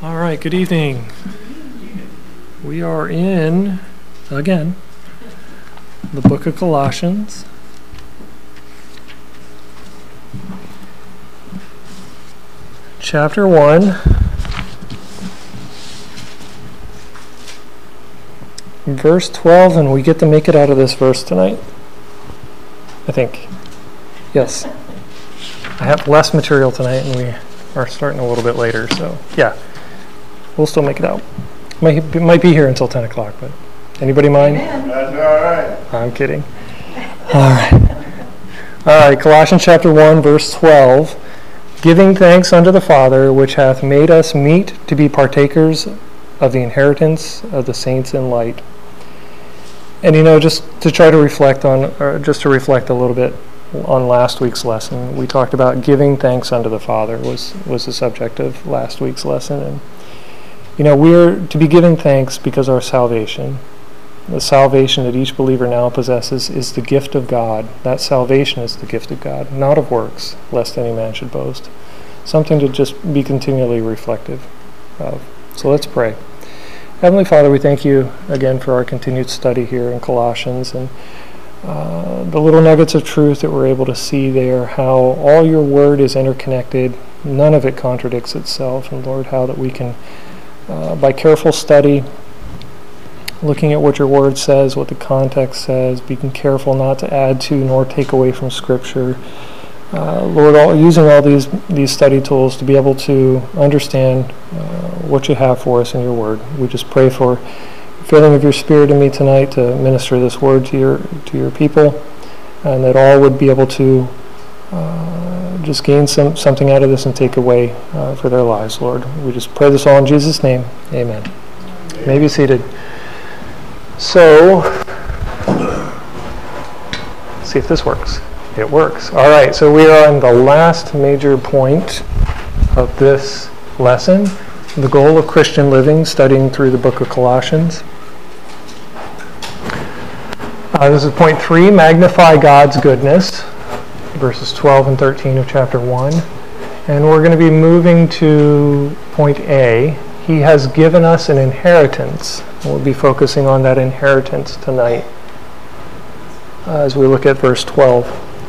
All right, good evening. We are in, again, the book of Colossians. Chapter 1. Verse 12, and we get to make it out of this verse tonight. I think. Yes. I have less material tonight, and we are starting a little bit later, so yeah. We'll still make it out. Might be here until 10 o'clock, but anybody mind? That's all right. I'm kidding. All right, Colossians chapter 1, verse 12. Giving thanks unto the Father, which hath made us meet to be partakers of the inheritance of the saints in light. And just to try to reflect on, or just to reflect a little bit on last week's lesson, we talked about giving thanks unto the Father was the subject of last week's lesson. And we're to be giving thanks because our salvation, the salvation that each believer now possesses, is the gift of God. That salvation is the gift of God, not of works, lest any man should boast. Something to just be continually reflective of. So let's pray. Heavenly Father, we thank you again for our continued study here in Colossians and the little nuggets of truth that we're able to see there, how all your word is interconnected, none of it contradicts itself, and Lord, how that we can by careful study, looking at what your word says, what the context says, being careful not to add to nor take away from Scripture. Lord, using all these study tools to be able to understand what you have for us in your word. We just pray for filling of your Spirit in me tonight to minister this word to your people, and that all would be able to just gain something out of this and take away for their lives, Lord. We just pray this all in Jesus' name. Amen. You may be seated. So, let's see if this works. It works. All right, so we are on the last major point of this lesson, the goal of Christian living, studying through the book of Colossians. This is point 3, magnify God's goodness. Verses 12 and 13 of chapter 1. And we're going to be moving to point A. He has given us an inheritance. We'll be focusing on that inheritance tonight as we look at verse 12.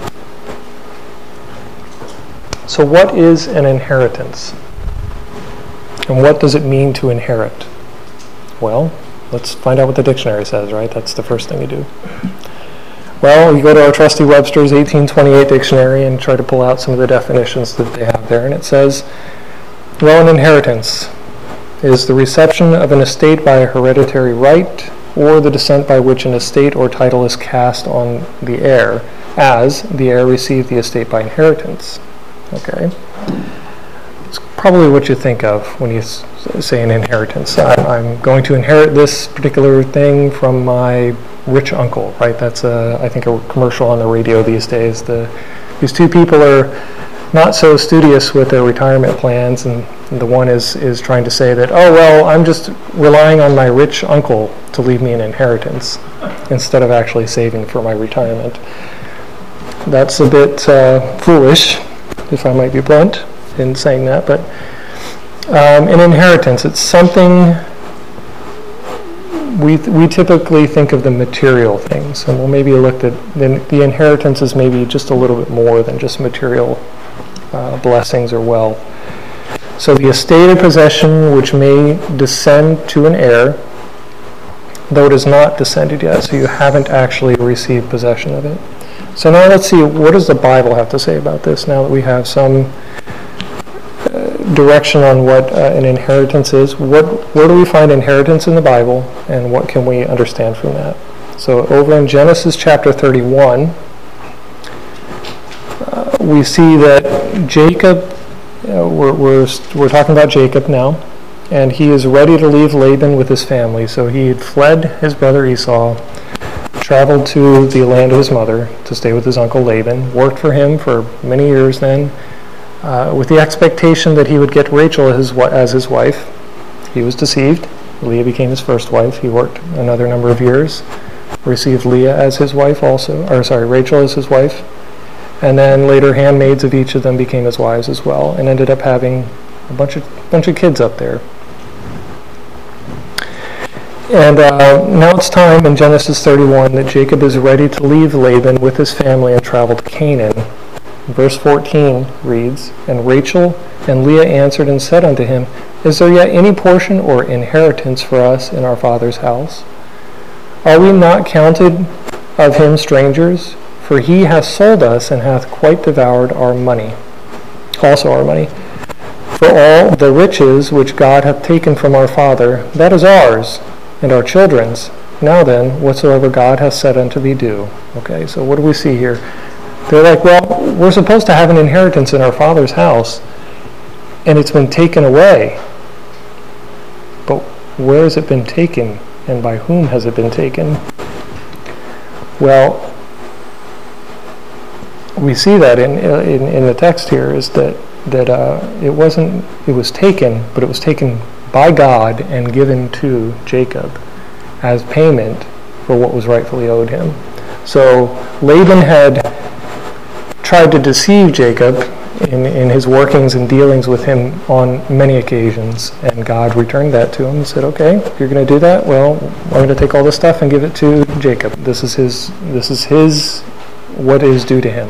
So what is an inheritance? And what does it mean to inherit? Well, let's find out what the dictionary says, right? That's the first thing you do. Well, we go to our trusty Webster's 1828 dictionary and try to pull out some of the definitions that they have there. And it says, well, an inheritance is the reception of an estate by a hereditary right or the descent by which an estate or title is cast on the heir, as the heir received the estate by inheritance. Okay? It's probably what you think of when you say an inheritance. I'm going to inherit this particular thing from my rich uncle, right? That's I think a commercial on the radio these days. These two people are not so studious with their retirement plans, and the one is trying to say that, oh well, I'm just relying on my rich uncle to leave me an inheritance instead of actually saving for my retirement. That's a bit foolish, if I might be blunt in saying that, but an inheritance, it's something. We typically think of the material things, and we'll maybe look at the inheritance is maybe just a little bit more than just material blessings or wealth. So the estate or possession which may descend to an heir, though it is not descended yet, so you haven't actually received possession of it. So now let's see, what does the Bible have to say about this now that we have some direction on what an inheritance is? Where do we find inheritance in the Bible, and what can we understand from that? So over in Genesis chapter 31, we see that Jacob, we're talking about Jacob now, and he is ready to leave Laban with his family. So he had fled his brother Esau, traveled to the land of his mother to stay with his uncle Laban, worked for him for many years then, with the expectation that he would get Rachel as his wife. He was deceived. Leah became his first wife. He worked another number of years, received Leah as his wife also, Rachel as his wife, and then later handmaids of each of them became his wives as well, and ended up having a bunch of kids up there. And now it's time in Genesis 31 that Jacob is ready to leave Laban with his family and travel to Canaan. Verse 14 reads, "And Rachel and Leah answered and said unto him, Is there yet any portion or inheritance for us in our father's house? Are we not counted of him strangers? For he hath sold us and hath quite devoured our money, also our money. For all the riches which God hath taken from our father, that is ours, and our children's. Now then, whatsoever God hath said unto thee, do." Okay, so what do we see here? They're like, well, we're supposed to have an inheritance in our father's house, and it's been taken away. But where has it been taken, and by whom has it been taken? Well, we see that in the text here is that it was taken, but it was taken by God and given to Jacob as payment for what was rightfully owed him. So Laban had tried to deceive Jacob in his workings and dealings with him on many occasions, and God returned that to him and said, "Okay, if you're going to do that, well, I'm going to take all this stuff and give it to Jacob. This is his what is due to him."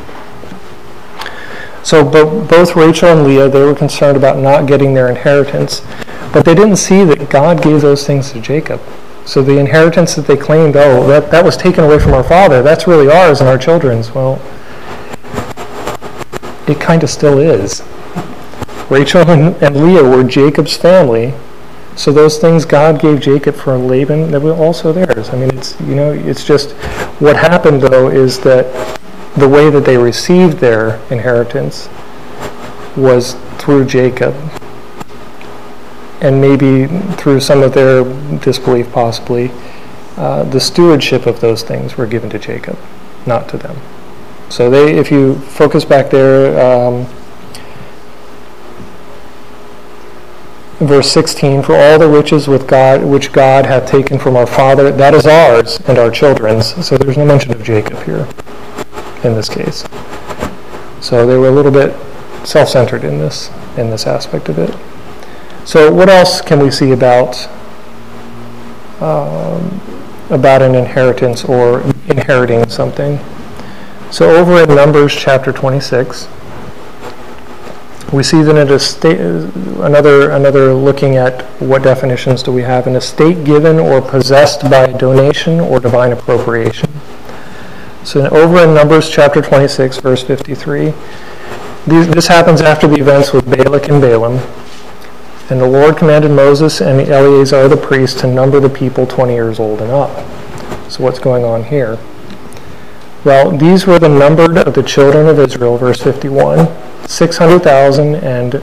So both Rachel and Leah, they were concerned about not getting their inheritance, but they didn't see that God gave those things to Jacob. So the inheritance that they claimed, that was taken away from our father, that's really ours and our children's. Well, it kind of still is. Rachel and Leah were Jacob's family, so those things God gave Jacob for Laban, they were also theirs. I mean, it's just what happened though is that the way that they received their inheritance was through Jacob, and maybe through some of their disbelief possibly, the stewardship of those things were given to Jacob, not to them. So if you focus back there, verse 16, "For all the riches which God hath taken from our father, that is ours and our children's." So there's no mention of Jacob here in this case. So they were a little bit self-centered in this aspect of it. So what else can we see about an inheritance or inheriting something? So over in Numbers chapter 26, we see that an estate, another looking at what definitions do we have, an estate given or possessed by donation or divine appropriation. So over in Numbers chapter 26, verse 53, this happens after the events with Balak and Balaam. "And the Lord commanded Moses and Eleazar the priest to number the people 20 years old and up." So what's going on here? Well, these were the numbered of the children of Israel, verse 51, 600,000 and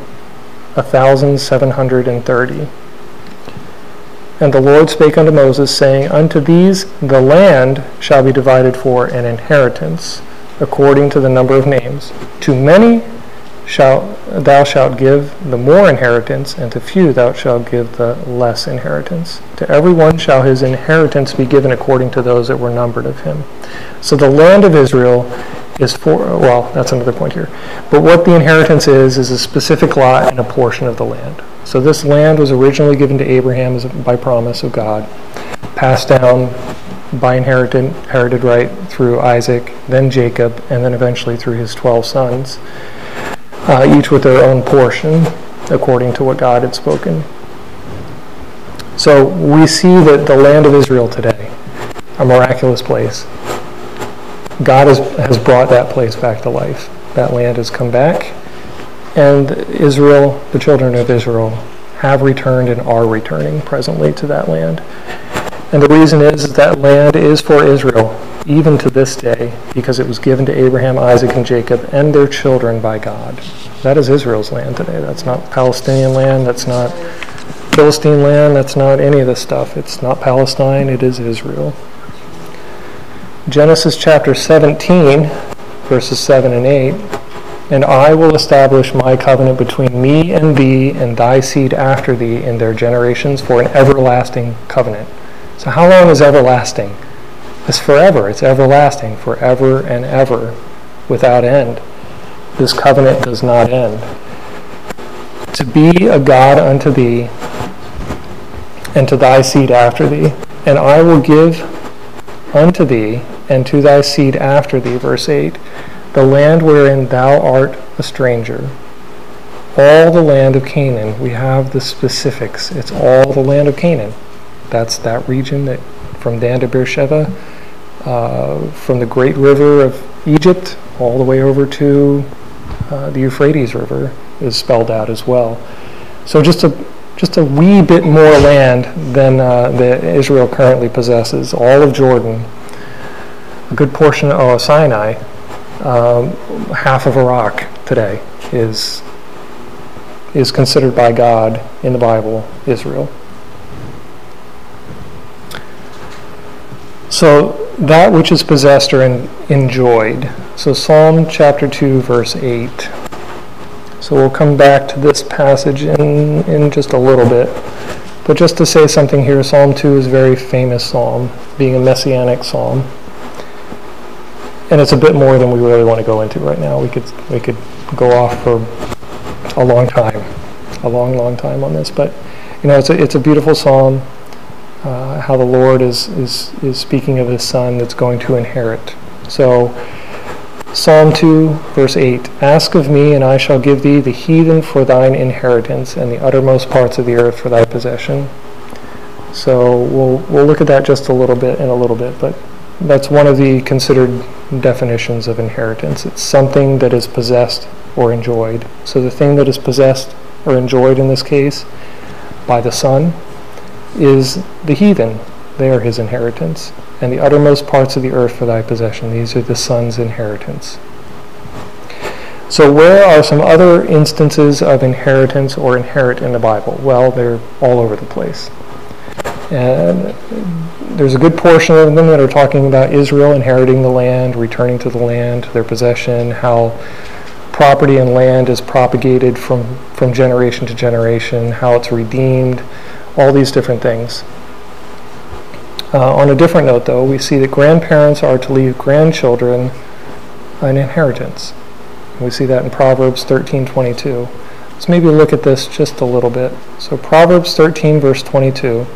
1,730. "And the Lord spake unto Moses, saying, Unto these the land shall be divided for an inheritance, according to the number of names. To many thou shalt give the more inheritance, and to few thou shalt give the less inheritance. To every one shall his inheritance be given according to those that were numbered of him." So the land of Israel is that's another point here. But what the inheritance is a specific lot and a portion of the land. So this land was originally given to Abraham by promise of God, passed down by inherited right through Isaac, then Jacob, and then eventually through his 12 sons, each with their own portion according to what God had spoken. So we see that the land of Israel today, a miraculous place, God has brought that place back to life. That land has come back, and Israel, the children of Israel, have returned and are returning presently to that land. And the reason is that land is for Israel, even to this day, because it was given to Abraham, Isaac, and Jacob, and their children by God. That is Israel's land today. That's not Palestinian land. That's not Philistine land. That's not any of this stuff. It's not Palestine. It is Israel. Genesis chapter 17, verses 7 and 8. "And I will establish my covenant between me and thee and thy seed after thee in their generations for an everlasting covenant." So how long is everlasting? It's forever. It's everlasting, forever and ever, without end. This covenant does not end. "To be a God unto thee, and to thy seed after thee. And I will give unto thee, and to thy seed after thee, verse 8, the land wherein thou art a stranger. All the land of Canaan. We have the specifics. It's all the land of Canaan. That's that region that from Dan to Beersheba, from the great river of Egypt all the way over to the Euphrates River is spelled out as well. So just a wee bit more land than that Israel currently possesses. All of Jordan, a good portion of Sinai, half of Iraq today is considered by God in the Bible Israel. So that which is possessed or enjoyed. So Psalm chapter 2, verse 8. So we'll come back to this passage in just a little bit. But just to say something here, Psalm 2 is a very famous psalm, being a messianic psalm. And it's a bit more than we really want to go into right now. We could go off for a long time on this. But it's a beautiful psalm. How the Lord is speaking of His Son that's going to inherit. So, Psalm 2, verse 8, ask of me, and I shall give thee the heathen for thine inheritance, and the uttermost parts of the earth for thy possession. So we'll look at that just a little bit, but that's one of the considered definitions of inheritance. It's something that is possessed or enjoyed. So the thing that is possessed or enjoyed in this case by the Son is the heathen. They are His inheritance. And the uttermost parts of the earth for thy possession. These are the Son's inheritance. So where are some other instances of inheritance or inherit in the Bible? Well, they're all over the place. And there's a good portion of them that are talking about Israel inheriting the land, returning to the land, their possession, how property and land is propagated from generation to generation, how it's redeemed, all these different things. On a different note, though, we see that grandparents are to leave grandchildren an inheritance. We see that in Proverbs 13:22. Let's maybe look at this just a little bit. So Proverbs 13, verse 22.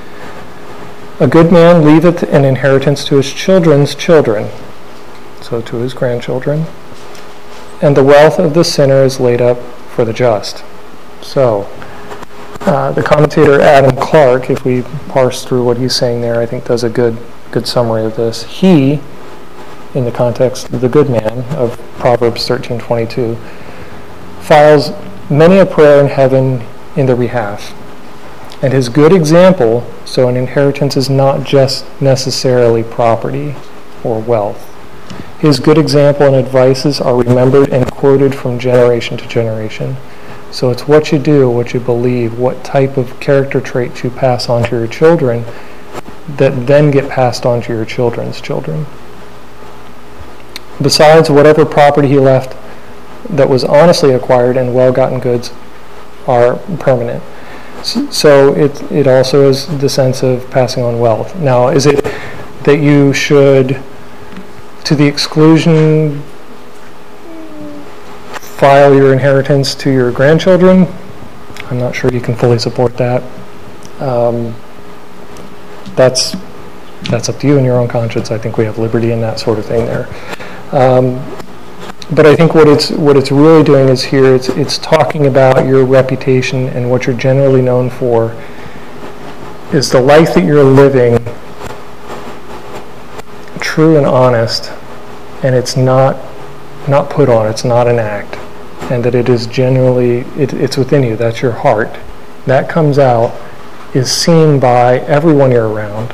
A good man leaveth an inheritance to his children's children, so to his grandchildren, and the wealth of the sinner is laid up for the just. So, the commentator Adam Clarke, if we parse through what he's saying there, I think does a good summary of this. He, in the context of the good man of Proverbs 13:22, files many a prayer in heaven in their behalf. And his good example, so an inheritance is not just necessarily property or wealth. His good example and advices are remembered and quoted from generation to generation. So it's what you do, what you believe, what type of character traits you pass on to your children that then get passed on to your children's children. Besides, whatever property he left that was honestly acquired and well-gotten goods are permanent. So it also is the sense of passing on wealth. Now, is it that you should, to the exclusion, file your inheritance to your grandchildren? I'm not sure you can fully support that. That's up to you and your own conscience. I think we have liberty in that sort of thing there. But I think what it's really doing is here, it's talking about your reputation and what you're generally known for is the life that you're living, true and honest, and it's not put on, it's not an act, and that it is genuinely, it's within you, that's your heart. That comes out, is seen by everyone you're around,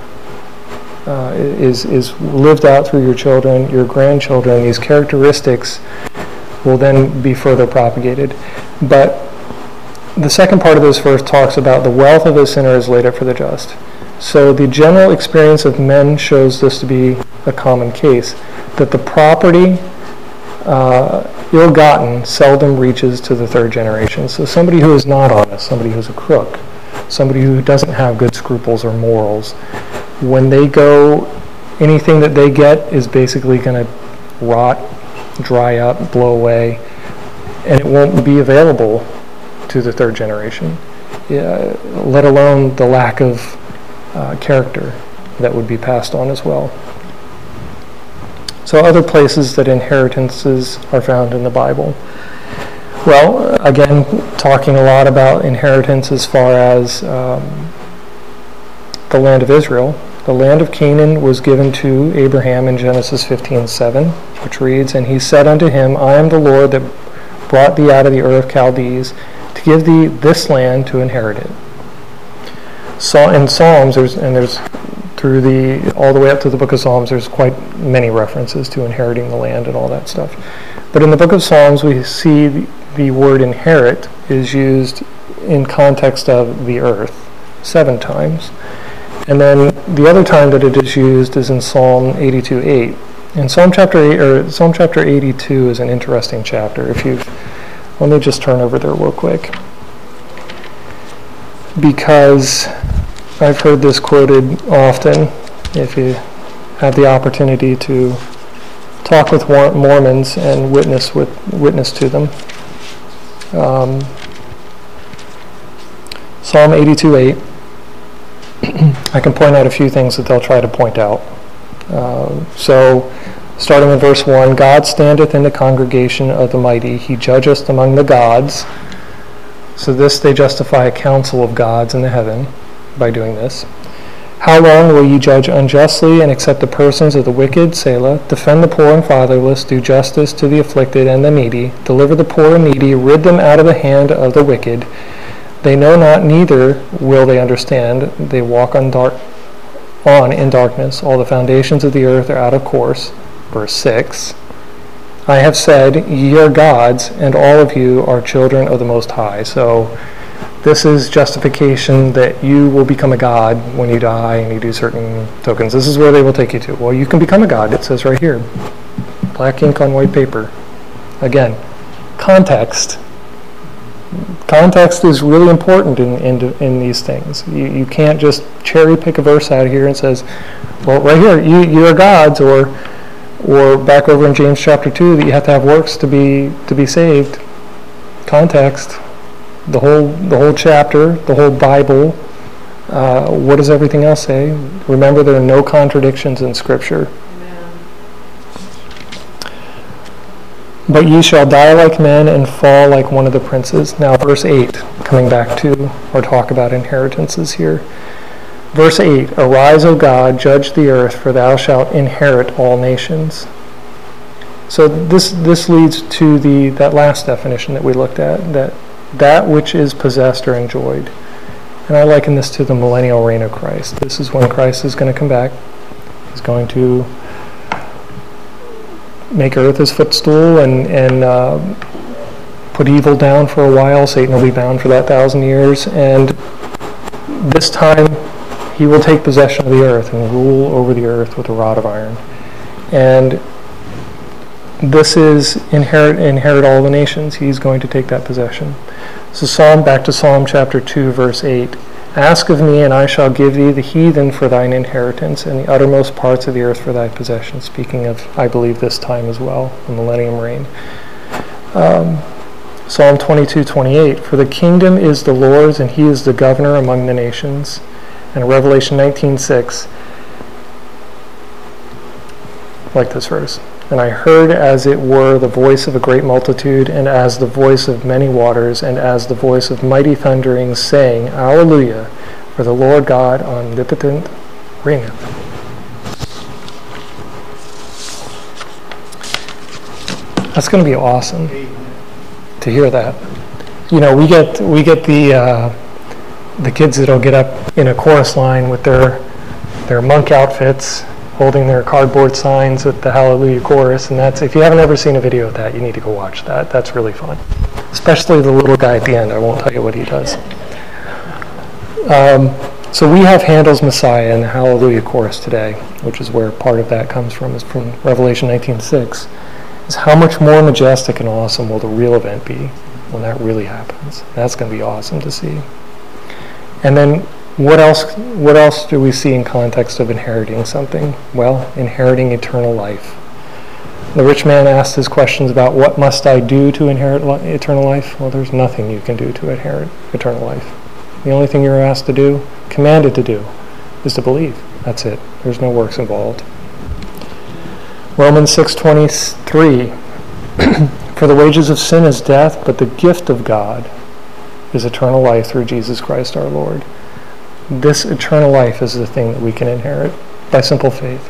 is lived out through your children, your grandchildren. These characteristics will then be further propagated. But the second part of this verse talks about the wealth of the sinner is laid up for the just. So the general experience of men shows this to be a common case, that the property ill-gotten seldom reaches to the third generation. So somebody who is not honest, somebody who's a crook, somebody who doesn't have good scruples or morals, when they go, anything that they get is basically going to rot, dry up, blow away, and it won't be available to the third generation. let alone the lack of character that would be passed on as well. So other places that inheritances are found in the Bible. Well, again, talking a lot about inheritance as far as the land of Israel. The land of Canaan was given to Abraham in Genesis 15:7, which reads, "And he said unto him, I am the Lord that brought thee out of the Ur of Chaldees, to give thee this land to inherit it." So in Psalms, there's all the way up to the book of Psalms, there's quite many references to inheriting the land and all that stuff. But in the book of Psalms, we see the word inherit is used in context of the earth 7 times. And then the other time that it is used is in Psalm 82:8. In Psalm chapter 82 is an interesting chapter. Let me just turn over there real quick, because I've heard this quoted often. If you have the opportunity to talk with Mormons and witness to them, Psalm 82:8. I can point out a few things that they'll try to point out. So, starting in verse 1, God standeth in the congregation of the mighty, he judgeth among the gods. So this, they justify a council of gods in the heaven by doing this. How long will ye judge unjustly and accept the persons of the wicked? Selah. Defend the poor and fatherless, do justice to the afflicted and the needy, deliver the poor and needy, rid them out of the hand of the wicked. They know not, neither will they understand. They walk on in darkness. All the foundations of the earth are out of course. Verse 6. I have said, ye are gods, and all of you are children of the Most High. So this is justification that you will become a god when you die and you do certain tokens. This is where they will take you to. Well, you can become a god. It says right here. Black ink on white paper. Again, context. Context is really important in these things. You can't just cherry pick a verse out of here and says, well, right here, you are gods, or back over in James chapter 2 that you have to have works to be saved. Context, the whole chapter, the whole Bible. What does everything else say? Remember, there are no contradictions in Scripture. But ye shall die like men and fall like one of the princes. Now verse 8, coming back to or talk about inheritances here. Verse 8, arise, O God, judge the earth, for thou shalt inherit all nations. So this leads to that last definition that we looked at, that which is possessed or enjoyed. And I liken this to the millennial reign of Christ. This is when Christ is going to come back. He's going to make earth his footstool and put evil down for a while. Satan will be bound for that 1,000 years. And this time he will take possession of the earth and rule over the earth with a rod of iron. And this is inherit all the nations. He's going to take that possession. So back to Psalm chapter 2, verse 8. Ask of me, and I shall give thee the heathen for thine inheritance, and the uttermost parts of the earth for thy possession. Speaking of, I believe, this time as well, the millennium reign. Psalm 22:28. For the kingdom is the Lord's, and he is the governor among the nations. And Revelation 19:6. Like this verse. And I heard as it were the voice of a great multitude, and as the voice of many waters, and as the voice of mighty thunderings, saying, Alleluia, for the Lord God omnipotent reigneth. That's going to be awesome to hear that. You know, we get the kids that'll get up in a chorus line with their monk outfits, holding their cardboard signs with the Hallelujah chorus, and that's, if you haven't ever seen a video of that, you need to go watch that. That's really fun. Especially the little guy at the end. I won't tell you what he does. So we have Handel's Messiah in the Hallelujah chorus today, which is where part of that comes from, is from Revelation 19:6. Is how much more majestic and awesome will the real event be when that really happens? That's going to be awesome to see. And then what else do we see in context of inheriting something? Well, inheriting eternal life. The rich man asked his questions about what must I do to inherit eternal life? Well, there's nothing you can do to inherit eternal life. The only thing you're asked to do, commanded to do, is to believe. That's it. There's no works involved. Romans 6:23, for the wages of sin is death, but the gift of God is eternal life through Jesus Christ our Lord. This eternal life is the thing that we can inherit by simple faith.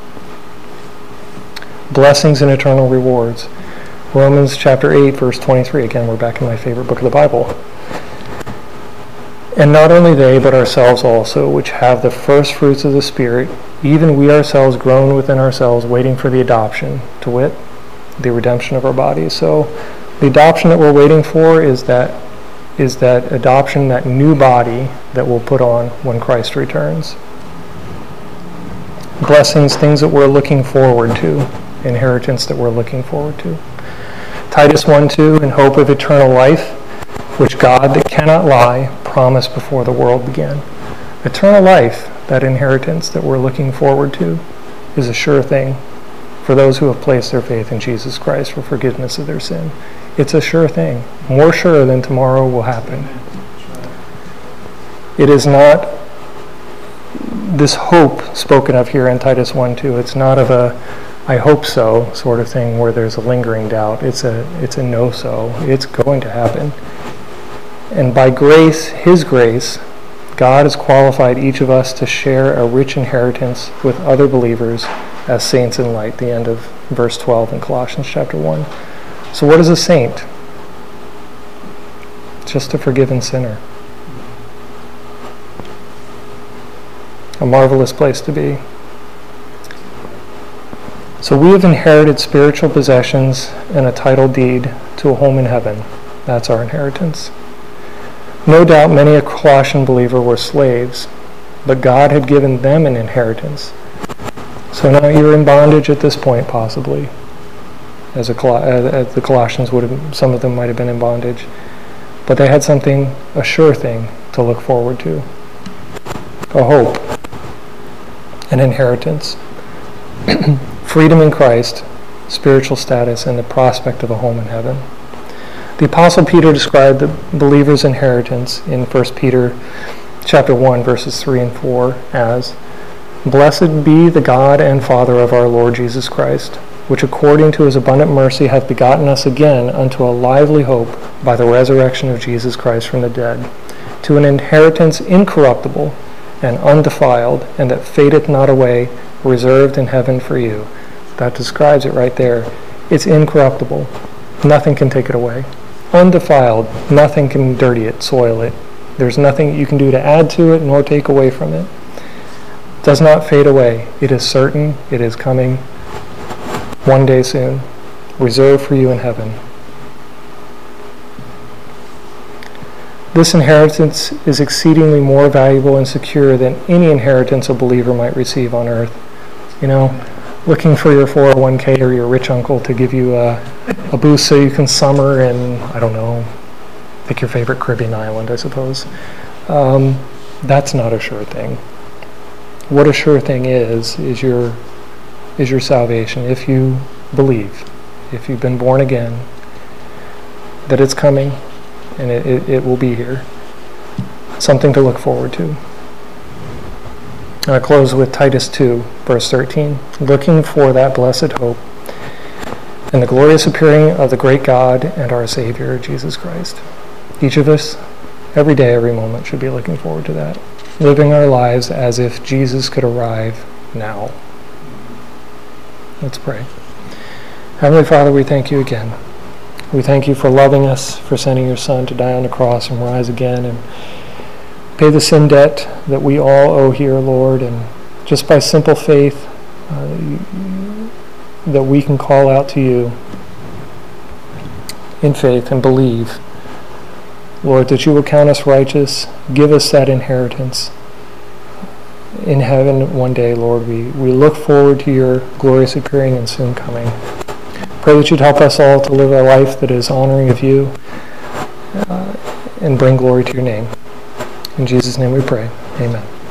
Blessings and eternal rewards. Romans chapter 8, verse 23. Again, we're back in my favorite book of the Bible. And not only they, but ourselves also, which have the first fruits of the Spirit, even we ourselves groan within ourselves, waiting for the adoption, to wit, the redemption of our bodies. So the adoption that we're waiting for is that adoption, that new body that we'll put on when Christ returns. Blessings, things that we're looking forward to, inheritance that we're looking forward to. Titus 1:2, in hope of eternal life, which God that cannot lie promised before the world began. Eternal life, that inheritance that we're looking forward to, is a sure thing for those who have placed their faith in Jesus Christ for forgiveness of their sin. It's a sure thing, more sure than tomorrow will happen. It is not this hope spoken of here in Titus 1:2. It's not of a I hope so sort of thing where there's a lingering doubt. It's a no so. It's going to happen. And by grace, His grace, God has qualified each of us to share a rich inheritance with other believers as saints in light, the end of verse 12 in Colossians chapter 1. So what is a saint? Just a forgiven sinner. A marvelous place to be. So we have inherited spiritual possessions and a title deed to a home in heaven. That's our inheritance. No doubt many a Colossian believer were slaves, but God had given them an inheritance. So now you're in bondage at this point, possibly, as the Colossians would have. Some of them might have been in bondage, but they had something, a sure thing, to look forward to, a hope, an inheritance, freedom in Christ, spiritual status, and the prospect of a home in heaven. The Apostle Peter described the believer's inheritance in 1 Peter chapter 1, verses 3 and 4 as, blessed be the God and Father of our Lord Jesus Christ, which according to His abundant mercy hath begotten us again unto a lively hope by the resurrection of Jesus Christ from the dead, to an inheritance incorruptible and undefiled, and that fadeth not away, reserved in heaven for you. That describes it right there. It's incorruptible. Nothing can take it away. Undefiled. Nothing can dirty it, soil it. There's nothing you can do to add to it nor take away from it. It does not fade away. It is certain. It is coming one day soon. Reserved for you in heaven. This inheritance is exceedingly more valuable and secure than any inheritance a believer might receive on earth. You know, looking for your 401k or your rich uncle to give you a boost so you can summer in, I don't know, pick your favorite Caribbean island, I suppose. That's not a sure thing. What a sure thing is your salvation. If you believe, if you've been born again, that it's coming and it will be here. Something to look forward to. And I close with Titus 2, verse 13. Looking for that blessed hope and the glorious appearing of the great God and our Savior, Jesus Christ. Each of us, every day, every moment, should be looking forward to that. Living our lives as if Jesus could arrive now. Let's pray. Heavenly Father, we thank you again. We thank you for loving us, for sending your Son to die on the cross and rise again and pay the sin debt that we all owe here, Lord, and just by simple faith that we can call out to you in faith and believe, Lord, that you will count us righteous, give us that inheritance in heaven one day, Lord. We look forward to your glorious appearing and soon coming. Pray that you'd help us all to live a life that is honoring of you and bring glory to your name. In Jesus' name we pray. Amen.